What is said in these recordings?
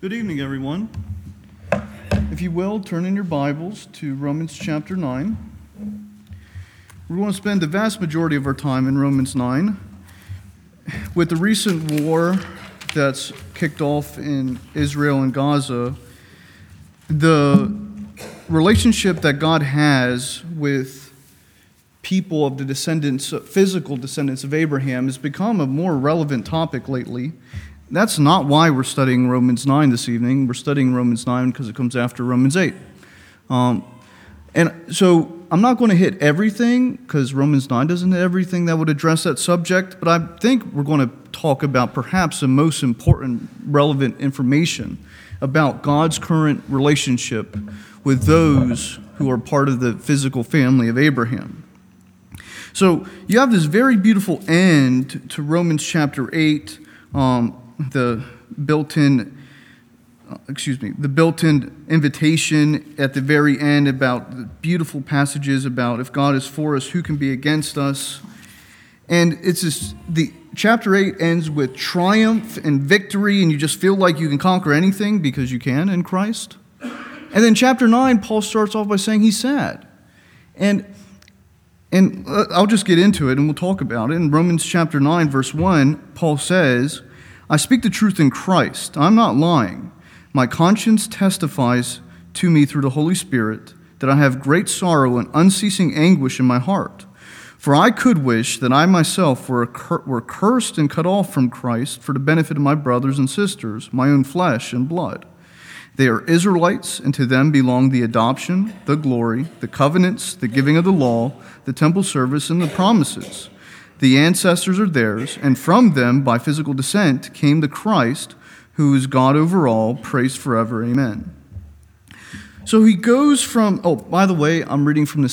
Good evening, everyone. If you will, turn in your Bibles to Romans chapter 9. We're going to spend the vast majority of our time in Romans 9. With the recent war that's kicked off in Israel and Gaza, the relationship that God has with people of the physical descendants of Abraham has become a more relevant topic lately. That's not why we're studying Romans 9 this evening. We're studying Romans 9 because it comes after Romans 8. And so I'm not going to hit everything because Romans 9 doesn't hit everything that would address that subject, but I think we're going to talk about perhaps the most important relevant information about God's current relationship with those who are part of the physical family of Abraham. So you have this very beautiful end to Romans chapter 8, the built-in invitation at the very end about the beautiful passages about if God is for us, who can be against us? And it's just, the chapter 8 ends with triumph and victory, and you just feel like you can conquer anything because you can in Christ. And then chapter 9, Paul starts off by saying he's sad. And I'll just get into it and we'll talk about it. In Romans chapter 9, verse 1, Paul says, I speak the truth in Christ. I'm not lying. My conscience testifies to me through the Holy Spirit that I have great sorrow and unceasing anguish in my heart. For I could wish that I myself were cursed and cut off from Christ for the benefit of my brothers and sisters, my own flesh and blood. They are Israelites, and to them belong the adoption, the glory, the covenants, the giving of the law, the temple service, and the promises. The ancestors are theirs, and from them, by physical descent, came the Christ, who is God over all, praised forever. Amen. So he goes from, by the way, I'm reading from the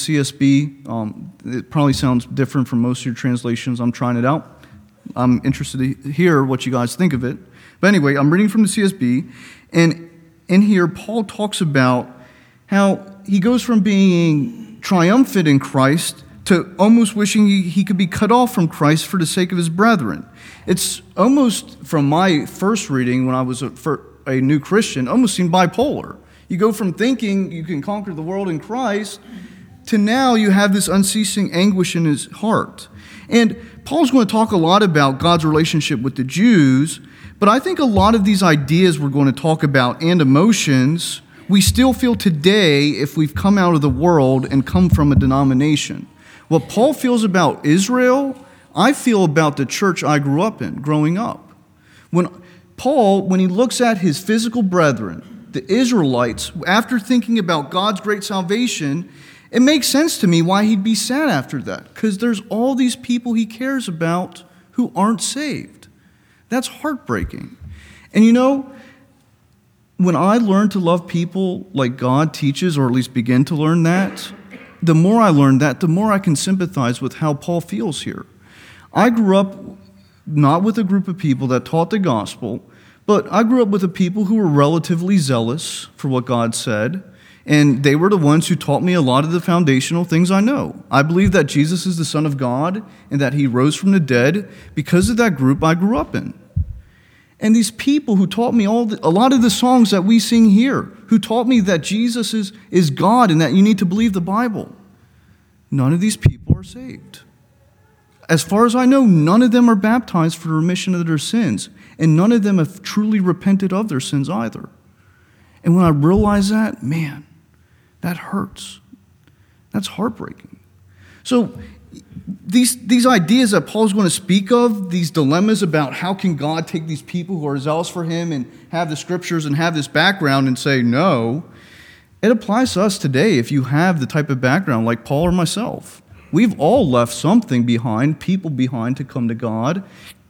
CSB. It probably sounds different from most of your translations. I'm trying it out. I'm interested to hear what you guys think of it. But anyway, I'm reading from the CSB, and in here, Paul talks about how he goes from being triumphant in Christ to almost wishing he could be cut off from Christ for the sake of his brethren. It's almost, from my first reading when I was a new Christian, almost seemed bipolar. You go from thinking you can conquer the world in Christ to now you have this unceasing anguish in his heart. And Paul's going to talk a lot about God's relationship with the Jews, but I think a lot of these ideas we're going to talk about and emotions we still feel today if we've come out of the world and come from a denomination. What Paul feels about Israel, I feel about the church I grew up in, growing up. When he looks at his physical brethren, the Israelites, after thinking about God's great salvation, it makes sense to me why he'd be sad after that, because there's all these people he cares about who aren't saved. That's heartbreaking. And you know, when I learn to love people like God teaches, or at least begin to learn that, the more I learn that, the more I can sympathize with how Paul feels here. I grew up not with a group of people that taught the gospel, but I grew up with a people who were relatively zealous for what God said, and they were the ones who taught me a lot of the foundational things I know. I believe that Jesus is the Son of God and that he rose from the dead because of that group I grew up in. And these people who taught me a lot of the songs that we sing here, who taught me that Jesus is God and that you need to believe the Bible, none of these people are saved. As far as I know, none of them are baptized for the remission of their sins, and none of them have truly repented of their sins either. And when I realize that, man, that hurts. That's heartbreaking. So these ideas that Paul's going to speak of, these dilemmas about how can God take these people who are zealous for him and have the scriptures and have this background and say no, it applies to us today if you have the type of background like Paul or myself. We've all left something behind, people behind to come to God,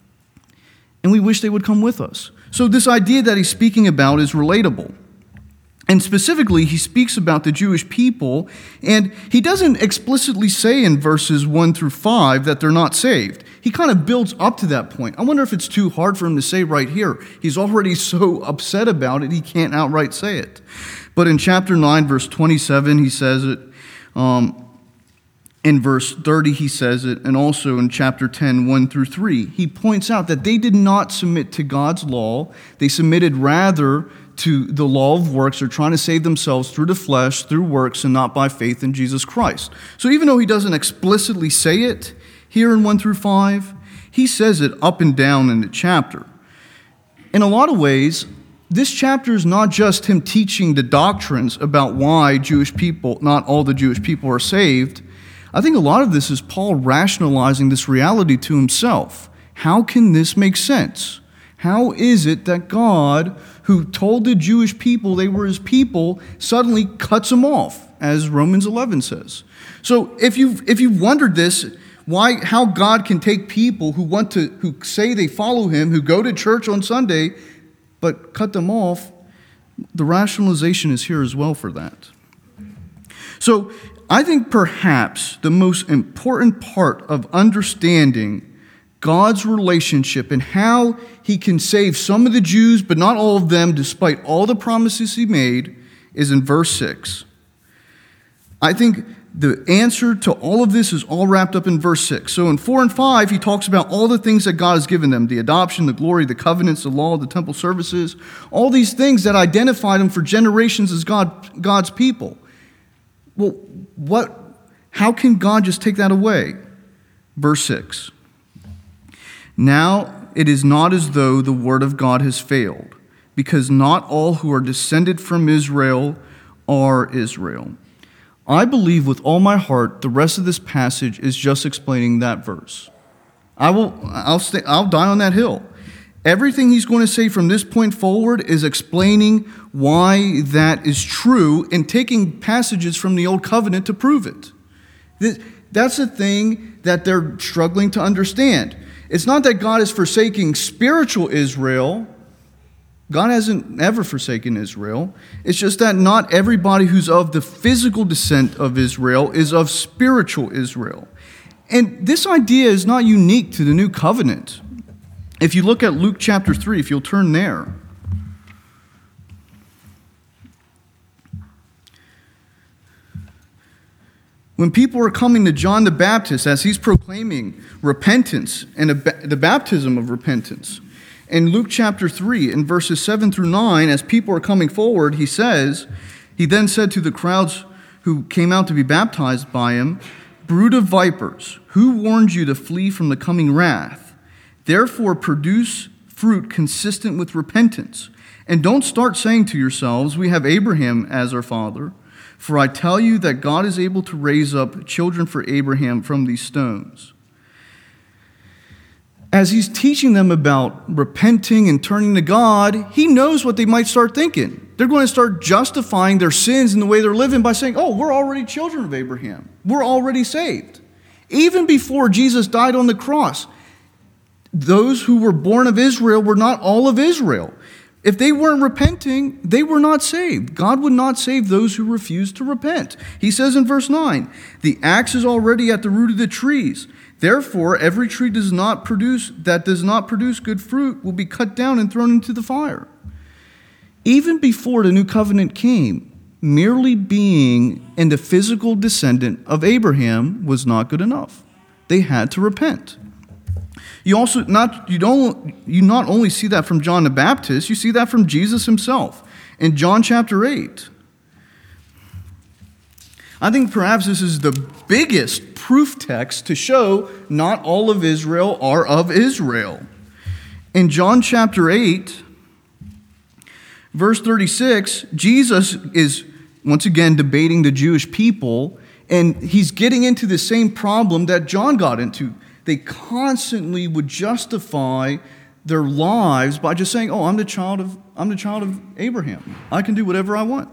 and we wish they would come with us. So this idea that he's speaking about is relatable. And specifically, he speaks about the Jewish people, and he doesn't explicitly say in verses 1 through 5 that they're not saved. He kind of builds up to that point. I wonder if it's too hard for him to say right here. He's already so upset about it, he can't outright say it. But in chapter 9, verse 27, he says it. In verse 30, he says it, and also in chapter 10, 1 through 3, he points out that they did not submit to God's law. They submitted rather to the law of works. They're trying to save themselves through the flesh, through works, and not by faith in Jesus Christ. So even though he doesn't explicitly say it here in 1 through 5, he says it up and down in the chapter. In a lot of ways, this chapter is not just him teaching the doctrines about why Jewish people, not all the Jewish people are saved. I think a lot of this is Paul rationalizing this reality to himself. How can this make sense? How is it that God, who told the Jewish people they were his people, suddenly cuts them off, as Romans 11 says? So if you've wondered this, how God can take people who say they follow him, who go to church on Sunday, but cut them off, the rationalization is here as well for that. So I think perhaps the most important part of understanding God's relationship and how he can save some of the Jews, but not all of them, despite all the promises he made, is in verse 6. I think the answer to all of this is all wrapped up in verse 6. So in 4 and 5, he talks about all the things that God has given them, the adoption, the glory, the covenants, the law, the temple services, all these things that identify them for generations as God's people. Well, how can God just take that away? Verse 6. Now it is not as though the word of God has failed, because not all who are descended from Israel are Israel. I believe with all my heart the rest of this passage is just explaining that verse. I'll die on that hill. Everything he's going to say from this point forward is explaining why that is true and taking passages from the Old Covenant to prove it. That's the thing that they're struggling to understand. It's not that God is forsaking spiritual Israel. God hasn't ever forsaken Israel. It's just that not everybody who's of the physical descent of Israel is of spiritual Israel. And this idea is not unique to the New Covenant. If you look at Luke chapter 3, if you'll turn there. When people are coming to John the Baptist as he's proclaiming repentance and the baptism of repentance, in Luke chapter 3, in verses 7 through 9, as people are coming forward, he then said to the crowds who came out to be baptized by him, "Brood of vipers, who warned you to flee from the coming wrath? Therefore produce fruit consistent with repentance. And don't start saying to yourselves, 'We have Abraham as our father.' For I tell you that God is able to raise up children for Abraham from these stones." As he's teaching them about repenting and turning to God, he knows what they might start thinking. They're going to start justifying their sins and the way they're living by saying, "Oh, we're already children of Abraham. We're already saved." Even before Jesus died on the cross, those who were born of Israel were not all of Israel. If they weren't repenting, they were not saved. God would not save those who refused to repent. He says in verse 9, "The axe is already at the root of the trees. Therefore, every tree that does not produce good fruit will be cut down and thrown into the fire." Even before the new covenant came, merely being in the physical descendant of Abraham was not good enough. They had to repent. You not only see that from John the Baptist, you see that from Jesus himself in John chapter 8. I think perhaps this is the biggest proof text to show not all of Israel are of Israel. In John chapter 8, verse 36, Jesus is once again debating the Jewish people, and he's getting into the same problem that John got into. They constantly would justify their lives by just saying, "Oh, I'm the child of Abraham. I can do whatever I want."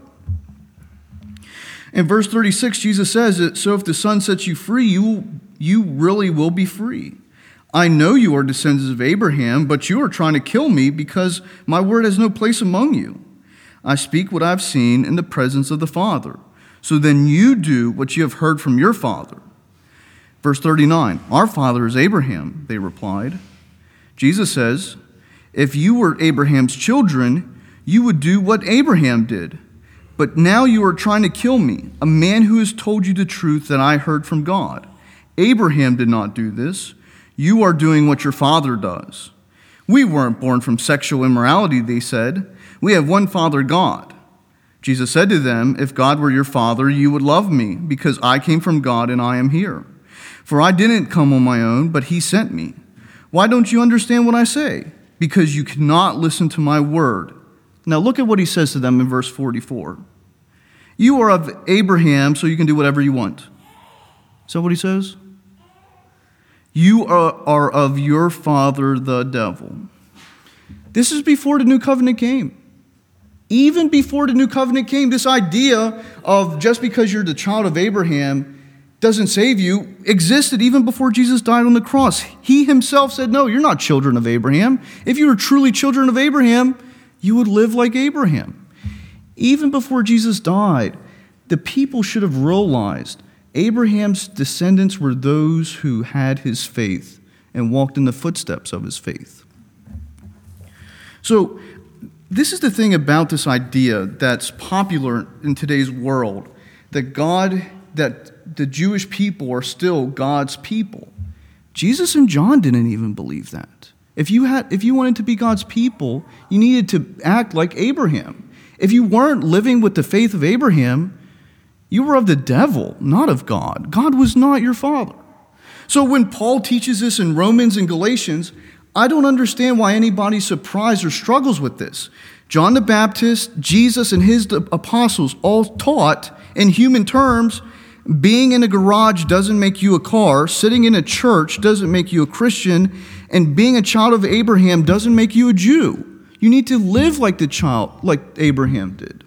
In verse 36, Jesus says, "So if the Son sets you free, you really will be free. I know you are descendants of Abraham, but you are trying to kill me because my word has no place among you. I speak what I've seen in the presence of the Father. So then you do what you have heard from your father." Verse 39, "Our father is Abraham," they replied. Jesus says, "If you were Abraham's children, you would do what Abraham did. But now you are trying to kill me, a man who has told you the truth that I heard from God. Abraham did not do this. You are doing what your father does." "We weren't born from sexual immorality," they said, We have one Father, God." Jesus said to them, "If God were your Father, you would love me, because I came from God and I am here. For I didn't come on my own, but he sent me. Why don't you understand what I say? Because you cannot listen to my word." Now look at what he says to them in verse 44. "You are of Abraham, so you can do whatever you want." Is that what he says? "You are of your father, the devil." This is before the new covenant came. Even before the new covenant came, this idea of just because you're the child of Abraham doesn't save you existed even before Jesus died on the cross. He himself said, "No, you're not children of Abraham. If you were truly children of Abraham, you would live like Abraham." Even before Jesus died, the people should have realized Abraham's descendants were those who had his faith and walked in the footsteps of his faith. So, this is the thing about this idea that's popular in today's world, that the Jewish people are still God's people. Jesus and John didn't even believe that. If you wanted to be God's people, you needed to act like Abraham. If you weren't living with the faith of Abraham, you were of the devil, not of God. God was not your father. So when Paul teaches this in Romans and Galatians, I don't understand why anybody's surprised or struggles with this. John the Baptist, Jesus, and his apostles all taught in human terms, being in a garage doesn't make you a car, sitting in a church doesn't make you a Christian, and being a child of Abraham doesn't make you a Jew. You need to live like like Abraham did.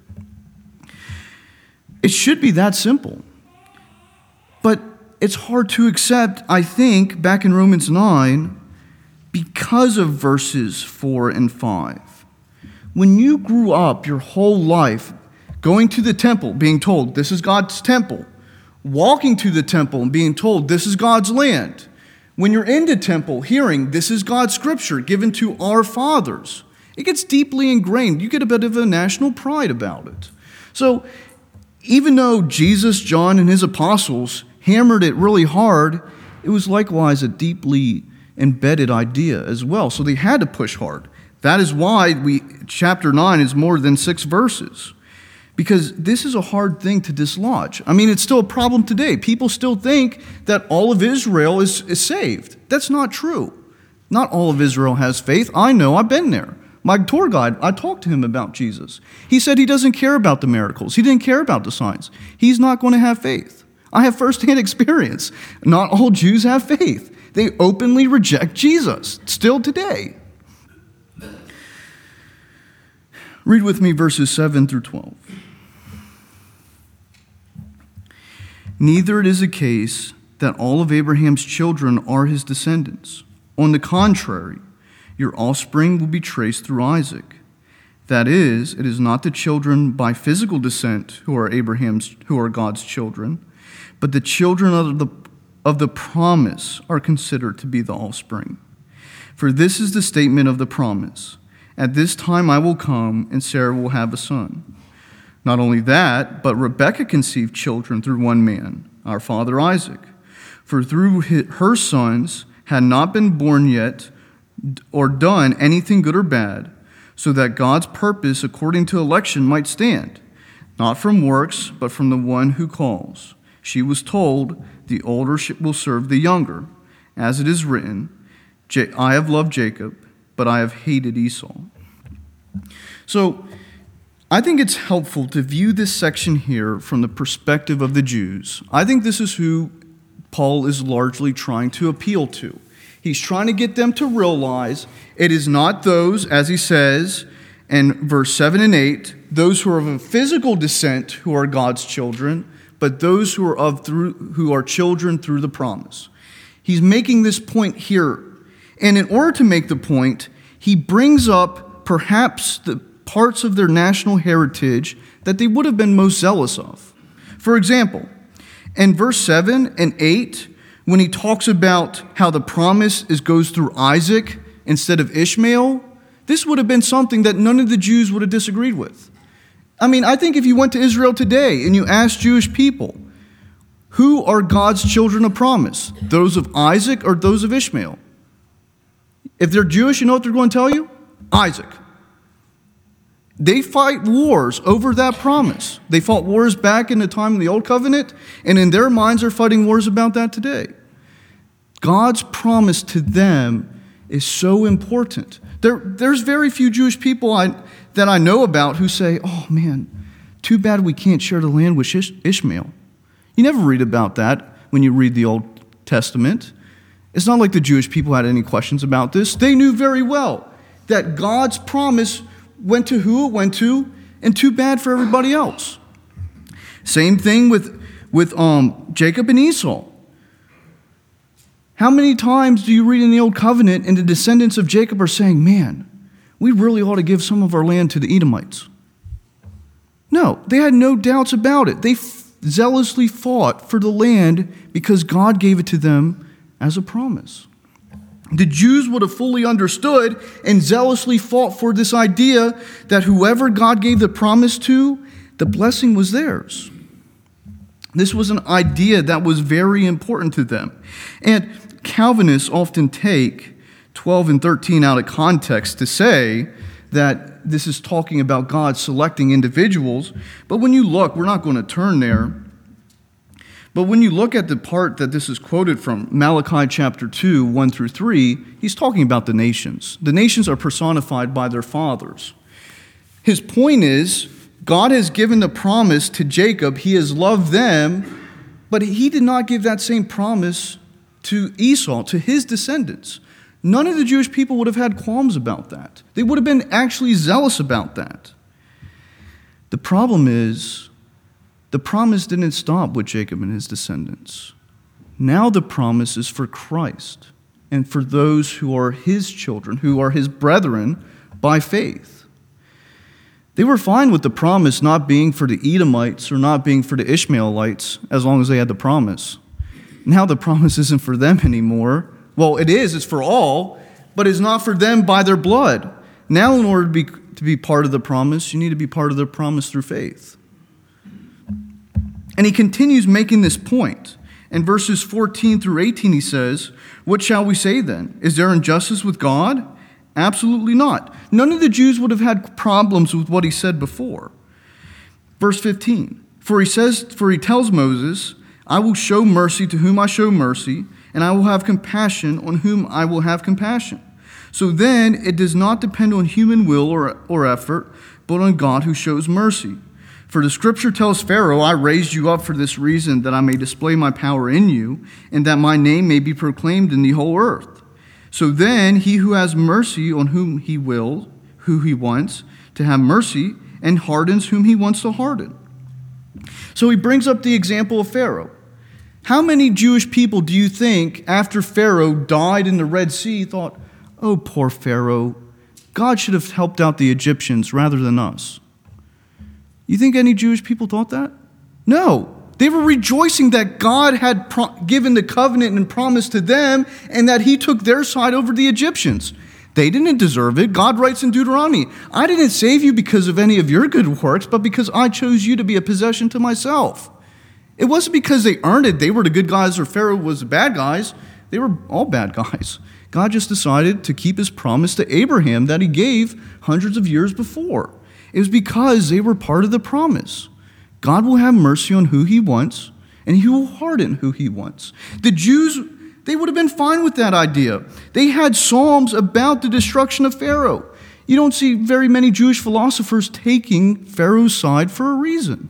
It should be that simple. But it's hard to accept, I think, back in Romans 9, because of verses 4 and 5. When you grew up your whole life going to the temple, being told, this is God's temple, walking to the temple and being told, this is God's land, when you're in the temple hearing, this is God's scripture given to our fathers, it gets deeply ingrained. You get a bit of a national pride about it. So even though Jesus, John, and his apostles hammered it really hard, it was likewise a deeply embedded idea as well. So they had to push hard. That is why chapter 9 is more than 6 verses. Because this is a hard thing to dislodge. I mean, it's still a problem today. People still think that all of Israel is saved. That's not true. Not all of Israel has faith. I know, I've been there. My tour guide, I talked to him about Jesus. He said he doesn't care about the miracles. He didn't care about the signs. He's not going to have faith. I have firsthand experience. Not all Jews have faith. They openly reject Jesus, still today. Read with me verses 7 through 12. "Neither it is a case that all of Abraham's children are his descendants. On the contrary, your offspring will be traced through Isaac. That is, it is not the children by physical descent who are God's children, but the children of the promise are considered to be the offspring. For this is the statement of the promise: at this time I will come, and Sarah will have a son. Not only that, but Rebekah conceived children through one man, our father Isaac. For through her sons had not been born yet or done anything good or bad, so that God's purpose according to election might stand, not from works, but from the one who calls. She was told, the older will serve the younger. As it is written, I have loved Jacob, but I have hated Esau." So, I think it's helpful to view this section here from the perspective of the Jews. I think this is who Paul is largely trying to appeal to. He's trying to get them to realize it is not those, as he says in verse 7 and 8, those who are of a physical descent who are God's children, but those who are children through the promise. He's making this point here. And in order to make the point, he brings up perhaps the parts of their national heritage that they would have been most zealous of. For example, in verse 7 and 8, when he talks about how the promise goes through Isaac instead of Ishmael, this would have been something that none of the Jews would have disagreed with. I mean, I think if you went to Israel today and you asked Jewish people, who are God's children of promise? Those of Isaac or those of Ishmael? If they're Jewish, you know what they're going to tell you? Isaac. They fight wars over that promise. They fought wars back in the time of the Old Covenant, and in their minds are fighting wars about that today. God's promise to them is so important. There's very few Jewish people that I know about who say, oh man, too bad we can't share the land with Ishmael. You never read about that when you read the Old Testament. It's not like the Jewish people had any questions about this. They knew very well that God's promise went to who it went to, and too bad for everybody else. Same thing with Jacob and Esau. How many times do you read in the Old Covenant and the descendants of Jacob are saying, man, we really ought to give some of our land to the Edomites? No, they had no doubts about it. They zealously fought for the land because God gave it to them as a promise. The Jews would have fully understood and zealously fought for this idea that whoever God gave the promise to, the blessing was theirs. This was an idea that was very important to them. And Calvinists often take 12 and 13 out of context to say that this is talking about God selecting individuals. But when you look, we're not going to turn there, but when you look at the part that this is quoted from, Malachi chapter 2, 1 through 3, he's talking about the nations. The nations are personified by their fathers. His point is, God has given the promise to Jacob. He has loved them, but he did not give that same promise to Esau, to his descendants. None of the Jewish people would have had qualms about that. They would have been actually zealous about that. The problem is, the promise didn't stop with Jacob and his descendants. Now the promise is for Christ and for those who are his children, who are his brethren by faith. They were fine with the promise not being for the Edomites or not being for the Ishmaelites as long as they had the promise. Now the promise isn't for them anymore. Well, it is, it's for all, but it's not for them by their blood. Now in order to be part of the promise, you need to be part of the promise through faith. And he continues making this point. In verses 14 through 18, he says, what shall we say then? Is there injustice with God? Absolutely not. None of the Jews would have had problems with what he said before. Verse 15, for he tells Moses, I will show mercy to whom I show mercy, and I will have compassion on whom I will have compassion. So then it does not depend on human will or effort, but on God who shows mercy. For the scripture tells Pharaoh, I raised you up for this reason, that I may display my power in you, and that my name may be proclaimed in the whole earth. So then he who has mercy on whom he will, who he wants to have mercy, and hardens whom he wants to harden. So he brings up the example of Pharaoh. How many Jewish people do you think, after Pharaoh died in the Red Sea, thought, oh, poor Pharaoh, God should have helped out the Egyptians rather than us? You think any Jewish people thought that? No. They were rejoicing that God had given the covenant and promise to them and that he took their side over the Egyptians. They didn't deserve it. God writes in Deuteronomy, I didn't save you because of any of your good works, but because I chose you to be a possession to myself. It wasn't because they earned it. They were the good guys or Pharaoh was the bad guys. They were all bad guys. God just decided to keep his promise to Abraham that he gave hundreds of years before. It was because they were part of the promise. God will have mercy on who he wants, and he will harden who he wants. The Jews, they would have been fine with that idea. They had psalms about the destruction of Pharaoh. You don't see very many Jewish philosophers taking Pharaoh's side for a reason.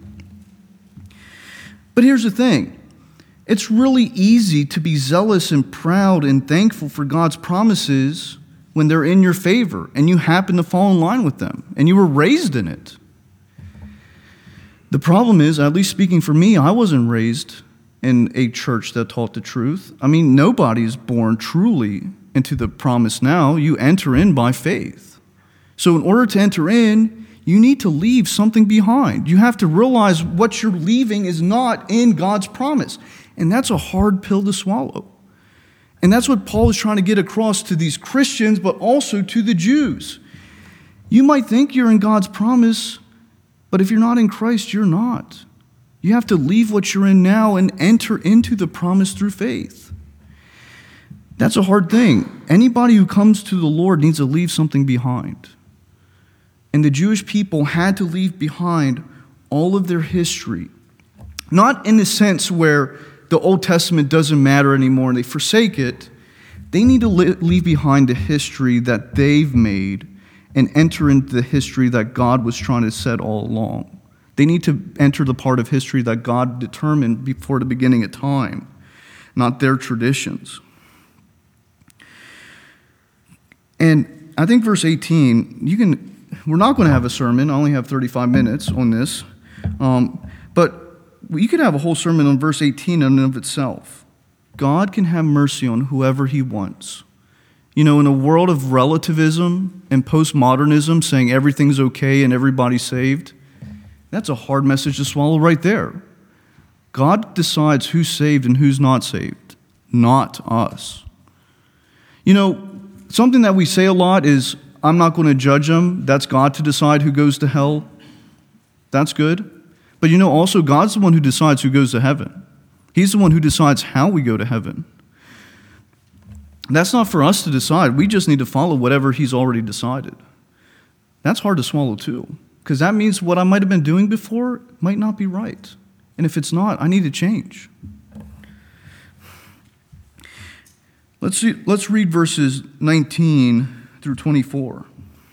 But here's the thing. It's really easy to be zealous and proud and thankful for God's promises when they're in your favor and you happen to fall in line with them and you were raised in it. The problem is, at least speaking for me, I wasn't raised in a church that taught the truth. I mean, nobody is born truly into the promise now. You enter in by faith. So in order to enter in, you need to leave something behind. You have to realize what you're leaving is not in God's promise. And that's a hard pill to swallow. And that's what Paul is trying to get across to these Christians, but also to the Jews. You might think you're in God's promise, but if you're not in Christ, you're not. You have to leave what you're in now and enter into the promise through faith. That's a hard thing. Anybody who comes to the Lord needs to leave something behind. And the Jewish people had to leave behind all of their history. Not in the sense where the Old Testament doesn't matter anymore and they forsake it. They need to leave behind the history that they've made and enter into the history that God was trying to set all along. They need to enter the part of history that God determined before the beginning of time, not their traditions. And I think verse 18, we're not going to have a sermon. I only have 35 minutes on this. But you could have a whole sermon on verse 18 in and of itself. God can have mercy on whoever he wants. You know, in a world of relativism and postmodernism, saying everything's okay and everybody's saved, that's a hard message to swallow right there. God decides who's saved and who's not saved, not us. You know, something that we say a lot is, I'm not going to judge them. That's God to decide who goes to hell. That's good. But you know, also, God's the one who decides who goes to heaven. He's the one who decides how we go to heaven. That's not for us to decide. We just need to follow whatever he's already decided. That's hard to swallow too, because that means what I might have been doing before might not be right. And if it's not, I need to change. Let's read verses 19 through 24.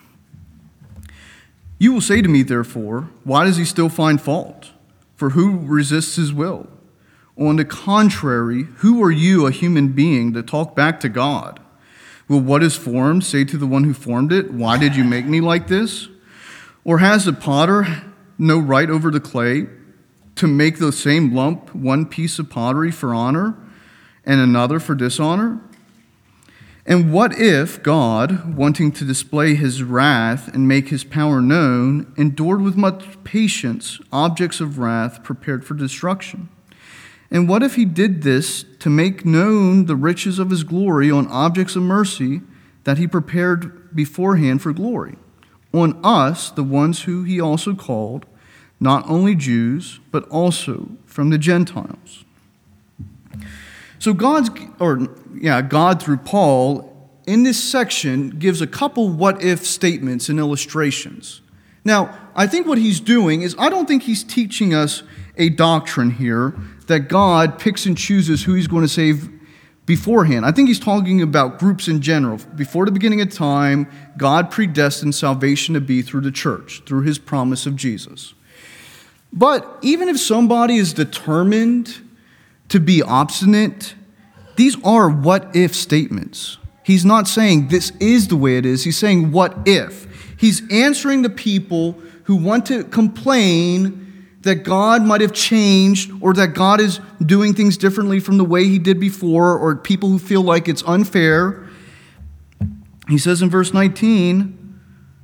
You will say to me, therefore, why does he still find fault? For who resists his will? On the contrary, who are you, a human being, to talk back to God? Will what is formed say to the one who formed it, why did you make me like this? Or has the potter no right over the clay to make the same lump one piece of pottery for honor and another for dishonor? And what if God, wanting to display his wrath and make his power known, endured with much patience objects of wrath prepared for destruction? And what if he did this to make known the riches of his glory on objects of mercy that he prepared beforehand for glory? On us, the ones who he also called, not only Jews, but also from the Gentiles. So God through Paul, in this section, gives a couple what-if statements and illustrations. Now, I think what he's doing is, I don't think he's teaching us a doctrine here that God picks and chooses who he's going to save beforehand. I think he's talking about groups in general. Before the beginning of time, God predestined salvation to be through the church, through his promise of Jesus. But even if somebody is determined to be obstinate, these are what-if statements. He's not saying this is the way it is. He's saying what if. He's answering the people who want to complain that God might have changed or that God is doing things differently from the way he did before, or people who feel like it's unfair. He says in verse 19,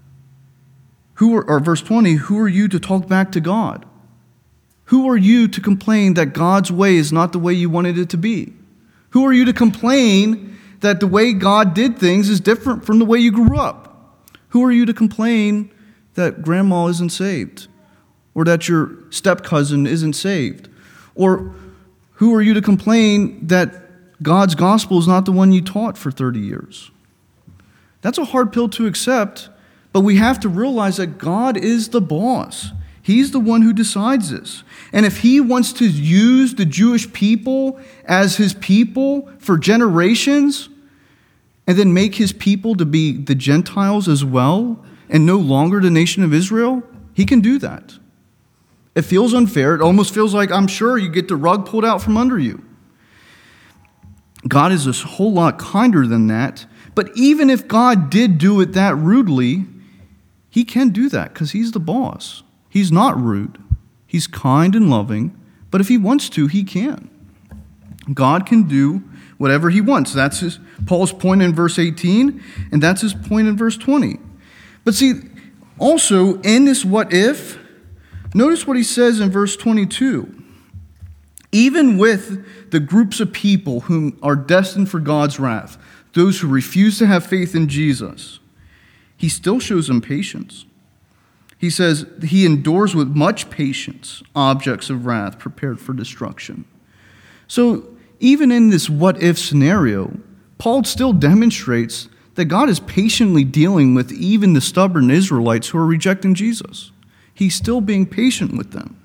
verse 20, who are you to talk back to God? Who are you to complain that God's way is not the way you wanted it to be? Who are you to complain that the way God did things is different from the way you grew up? Who are you to complain that grandma isn't saved? Or that your step-cousin isn't saved? Or who are you to complain that God's gospel is not the one you taught for 30 years? That's a hard pill to accept, but we have to realize that God is the boss. He's the one who decides this. And if he wants to use the Jewish people as his people for generations, and then make his people to be the Gentiles as well, and no longer the nation of Israel, he can do that. It feels unfair. It almost feels like, I'm sure, you get the rug pulled out from under you. God is a whole lot kinder than that. But even if God did do it that rudely, he can do that because he's the boss. He's not rude. He's kind and loving. But if he wants to, he can. God can do whatever he wants. That's Paul's point in verse 18, and that's his point in verse 20. But see, also in this what if, notice what he says in verse 22. Even with the groups of people whom are destined for God's wrath, those who refuse to have faith in Jesus, he still shows them patience. He says he endures with much patience objects of wrath prepared for destruction. So even in this what-if scenario, Paul still demonstrates that God is patiently dealing with even the stubborn Israelites who are rejecting Jesus. He's still being patient with them.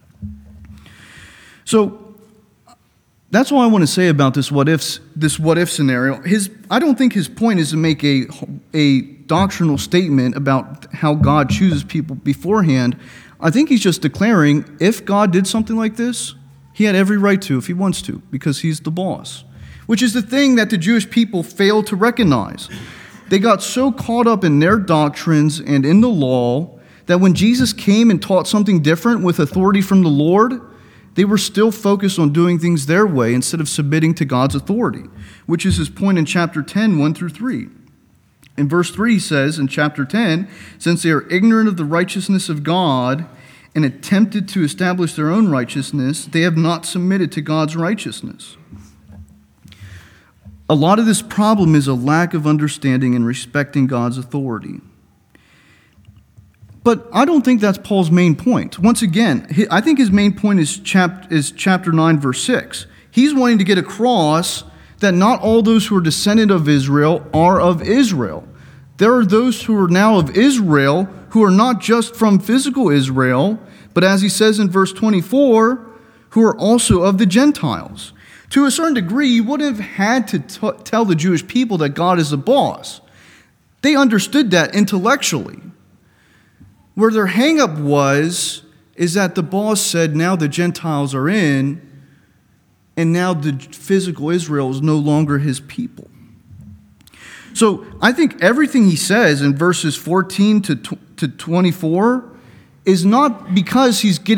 So that's all I want to say about this what if scenario. I don't think his point is to make a doctrinal statement about how God chooses people beforehand. I think he's just declaring if God did something like this, he had every right to if he wants to, because he's the boss, which is the thing that the Jewish people failed to recognize. They got so caught up in their doctrines and in the law that when Jesus came and taught something different with authority from the Lord, they were still focused on doing things their way instead of submitting to God's authority, which is his point in chapter 10, 1 through 3. In verse 3 he says in chapter 10, since they are ignorant of the righteousness of God and attempted to establish their own righteousness, they have not submitted to God's righteousness. A lot of this problem is a lack of understanding and respecting God's authority. But I don't think that's Paul's main point. Once again, I think his main point is chapter 9, verse 6. He's wanting to get across that not all those who are descendant of Israel are of Israel. There are those who are now of Israel who are not just from physical Israel, but as he says in verse 24, who are also of the Gentiles. To a certain degree, you wouldn't have had to tell the Jewish people that God is the boss. They understood that intellectually. Where their hang-up is that the boss said now the Gentiles are in, and now the physical Israel is no longer his people. So I think everything he says in verses 14 to 24 is not because they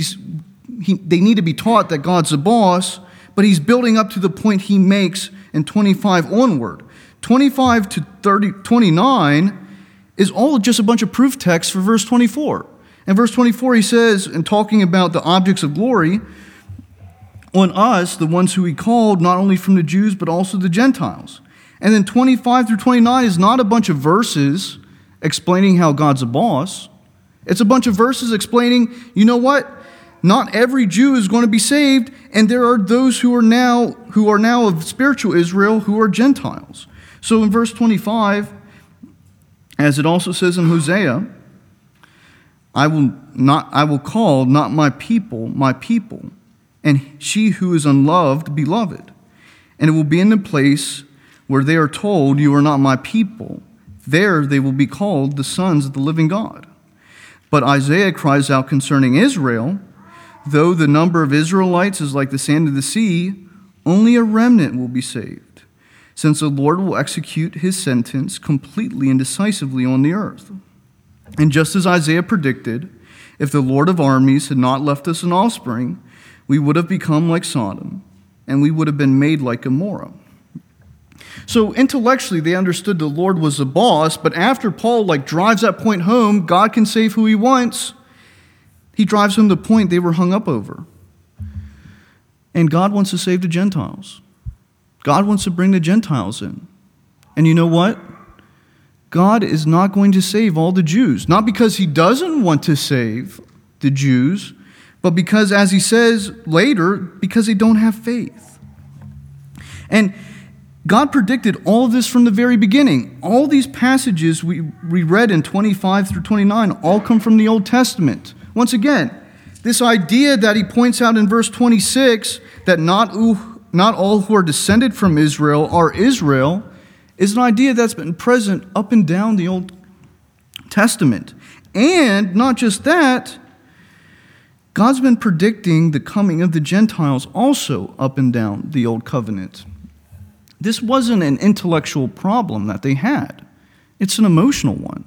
need to be taught that God's the boss, but he's building up to the point he makes in 25 onward. 25 to 29 is all just a bunch of proof text for verse 24. In verse 24 he says, in talking about the objects of glory, on us, the ones who he called, not only from the Jews, but also the Gentiles. And then 25 through 29 is not a bunch of verses explaining how God's a boss. It's a bunch of verses explaining, you know what? Not every Jew is going to be saved, and there are those who are now of spiritual Israel who are Gentiles. So in verse 25, as it also says in Hosea, I will call not my people, and she who is unloved, beloved. And it will be in the place where they are told, you are not my people. There they will be called the sons of the living God. But Isaiah cries out concerning Israel, though the number of Israelites is like the sand of the sea, only a remnant will be saved, since the Lord will execute his sentence completely and decisively on the earth. And just as Isaiah predicted, if the Lord of armies had not left us an offspring, we would have become like Sodom, and we would have been made like Gomorrah. So intellectually, they understood the Lord was the boss, but after Paul drives that point home, God can save who he wants, he drives home the point they were hung up over. And God wants to save the Gentiles. God wants to bring the Gentiles in. And you know what? God is not going to save all the Jews. Not because he doesn't want to save the Jews, but because, as he says later, because they don't have faith. And God predicted all of this from the very beginning. All these passages we read in 25 through 29 all come from the Old Testament. Once again, this idea that he points out in verse 26 that not all who are descended from Israel are Israel is an idea that's been present up and down the Old Testament. And not just that, God's been predicting the coming of the Gentiles also up and down the Old Covenant. This wasn't an intellectual problem that they had. It's an emotional one.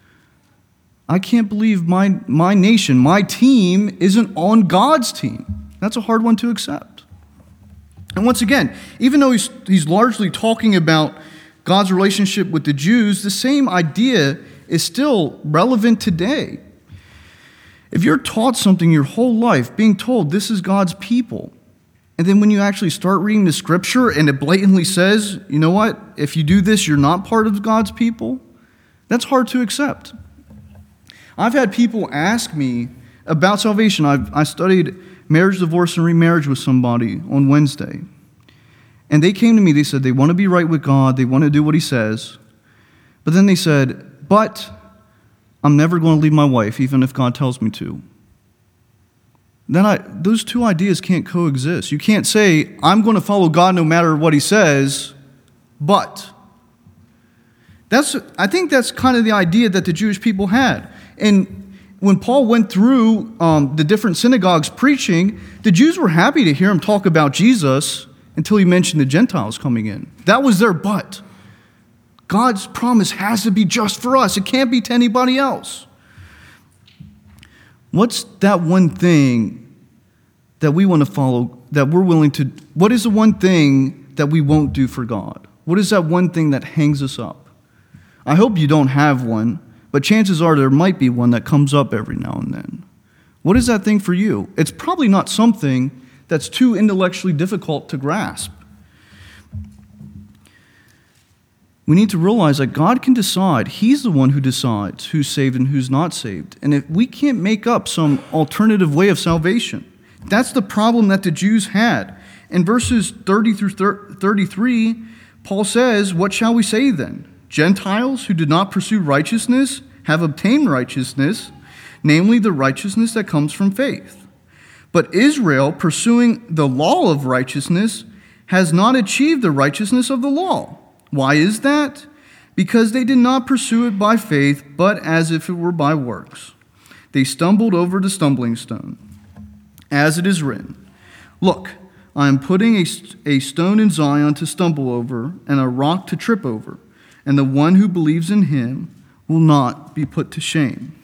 I can't believe my nation, my team, isn't on God's team. That's a hard one to accept. And once again, even though he's largely talking about God's relationship with the Jews, the same idea is still relevant today. If you're taught something your whole life, being told this is God's people, and then when you actually start reading the scripture and it blatantly says, you know what, if you do this, you're not part of God's people, that's hard to accept. I've had people ask me about salvation. I studied marriage, divorce, and remarriage with somebody on Wednesday. And they came to me, they said they want to be right with God, they want to do what he says, But then they said, but I'm never going to leave my wife, even if God tells me to. Then those two ideas can't coexist. You can't say, I'm going to follow God no matter what he says, but. I think that's kind of the idea that the Jewish people had. And when Paul went through the different synagogues preaching, the Jews were happy to hear him talk about Jesus until he mentioned the Gentiles coming in. That was their but. God's promise has to be just for us. It can't be to anybody else. What's that one thing that we want to follow, that we're willing to, what is the one thing that we won't do for God? What is that one thing that hangs us up? I hope you don't have one, but chances are there might be one that comes up every now and then. What is that thing for you? It's probably not something that's too intellectually difficult to grasp. We need to realize that God can decide. He's the one who decides who's saved and who's not saved. And if we can't make up some alternative way of salvation, that's the problem that the Jews had. In verses 30 through 33, Paul says, what shall we say then? Gentiles who did not pursue righteousness have obtained righteousness, namely the righteousness that comes from faith. But Israel, pursuing the law of righteousness, has not achieved the righteousness of the law. Why is that? Because they did not pursue it by faith, but as if it were by works. They stumbled over the stumbling stone. As it is written, look, I am putting a stone in Zion to stumble over, and a rock to trip over, and the one who believes in him will not be put to shame.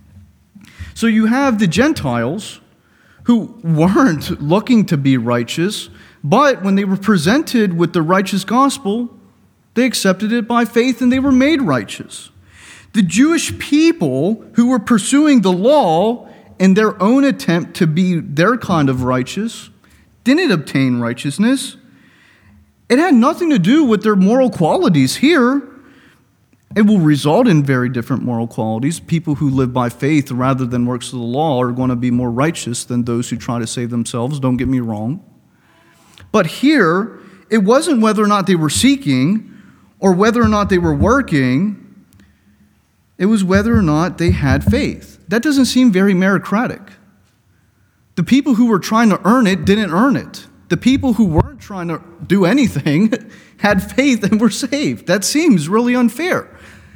So you have the Gentiles who weren't looking to be righteous, but when they were presented with the righteous gospel, they accepted it by faith and they were made righteous. The Jewish people who were pursuing the law in their own attempt to be their kind of righteous didn't obtain righteousness. It had nothing to do with their moral qualities here. It will result in very different moral qualities. People who live by faith rather than works of the law are going to be more righteous than those who try to save themselves, don't get me wrong. But here, it wasn't whether or not they were seeking or whether or not they were working. It was whether or not they had faith. That doesn't seem very meritocratic. The people who were trying to earn it didn't earn it. The people who weren't trying to do anything had faith and were saved. That seems really unfair.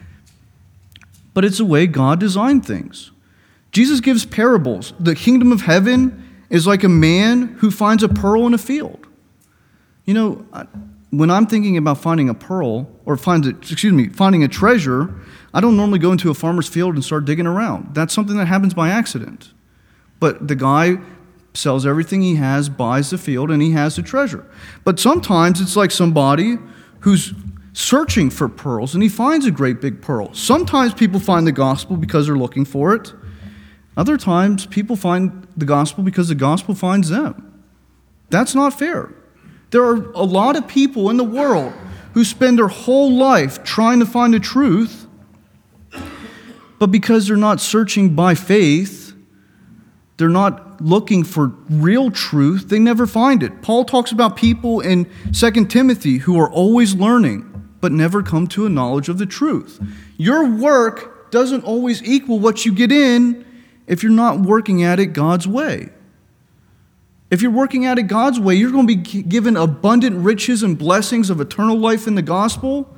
But it's the way God designed things. Jesus gives parables. The kingdom of heaven is like a man who finds a pearl in a field. You know, when I'm thinking about finding a pearl or finding a treasure, I don't normally go into a farmer's field and start digging around. That's something that happens by accident. But the guy sells everything he has, buys the field, and he has the treasure. But sometimes it's like somebody who's searching for pearls, and he finds a great big pearl. Sometimes people find the gospel because they're looking for it. Other times people find the gospel because the gospel finds them. That's not fair. There are a lot of people in the world who spend their whole life trying to find the truth, but because they're not searching by faith, they're not looking for real truth, they never find it. Paul talks about people in 2 Timothy who are always learning, but never come to a knowledge of the truth. Your work doesn't always equal what you get in if you're not working at it God's way. If you're working at it God's way, you're going to be given abundant riches and blessings of eternal life in the gospel.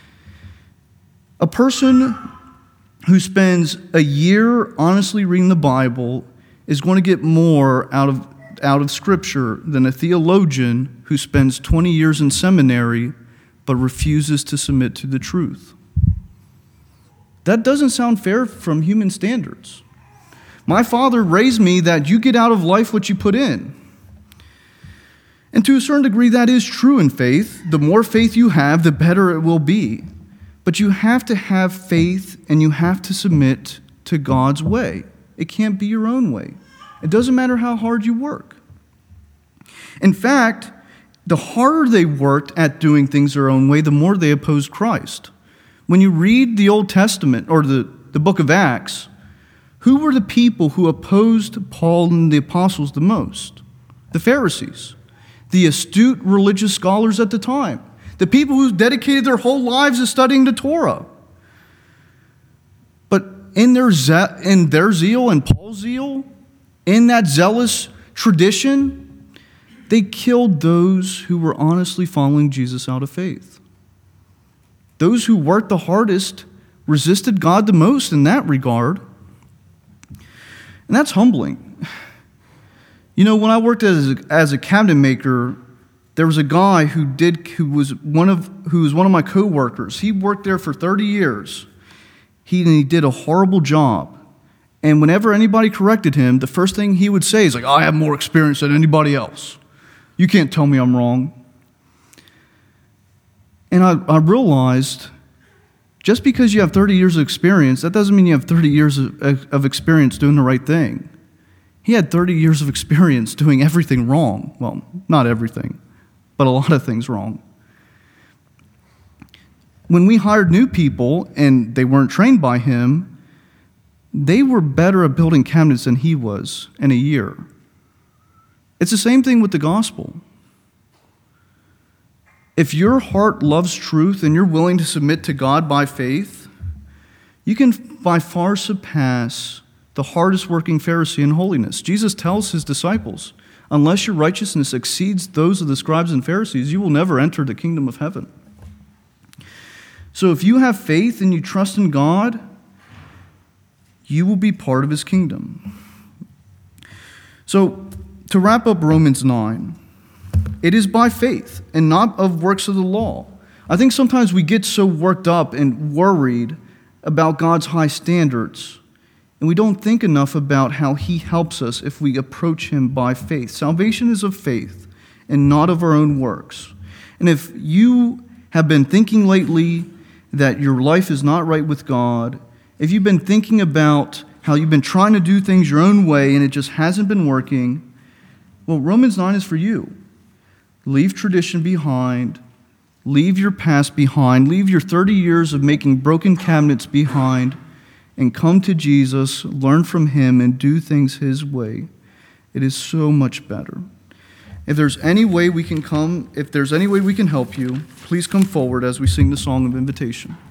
A person who spends a year honestly reading the Bible is going to get more out of Scripture than a theologian who spends 20 years in seminary but refuses to submit to the truth. That doesn't sound fair from human standards. My father raised me that you get out of life what you put in. And to a certain degree, that is true in faith. The more faith you have, the better it will be. But you have to have faith and you have to submit to God's way. It can't be your own way. It doesn't matter how hard you work. In fact, the harder they worked at doing things their own way, the more they opposed Christ. When you read the Old Testament or the book of Acts, who were the people who opposed Paul and the apostles the most? The Pharisees, the astute religious scholars at the time, the people who dedicated their whole lives to studying the Torah. in their zeal and Paul's zeal, in that zealous tradition, they killed those who were honestly following Jesus out of faith. Those who worked the hardest resisted God the most in that regard. And that's humbling. You know, when I worked as a cabinet maker, there was a guy who was one of my coworkers. He worked there for 30 years. He did a horrible job. And whenever anybody corrected him, the first thing he would say is like, I have more experience than anybody else. You can't tell me I'm wrong. And I realized, just because you have 30 years of experience, that doesn't mean you have 30 years of experience doing the right thing. He had 30 years of experience doing everything wrong. Well, not everything, but a lot of things wrong. When we hired new people and they weren't trained by him, they were better at building cabinets than he was in a year. It's the same thing with the gospel. If your heart loves truth and you're willing to submit to God by faith, you can by far surpass the hardest working Pharisee in holiness. Jesus tells his disciples, unless your righteousness exceeds those of the scribes and Pharisees, you will never enter the kingdom of heaven. So if you have faith and you trust in God, you will be part of his kingdom. So to wrap up Romans 9, it is by faith and not of works of the law. I think sometimes we get so worked up and worried about God's high standards, and we don't think enough about how he helps us if we approach him by faith. Salvation is of faith and not of our own works. And if you have been thinking lately that your life is not right with God, if you've been thinking about how you've been trying to do things your own way and it just hasn't been working, well, Romans 9 is for you. Leave tradition behind. Leave your past behind. Leave your 30 years of making broken cabinets behind and come to Jesus, learn from him, and do things his way. It is so much better. If there's any way we can help you, please come forward as we sing the song of invitation.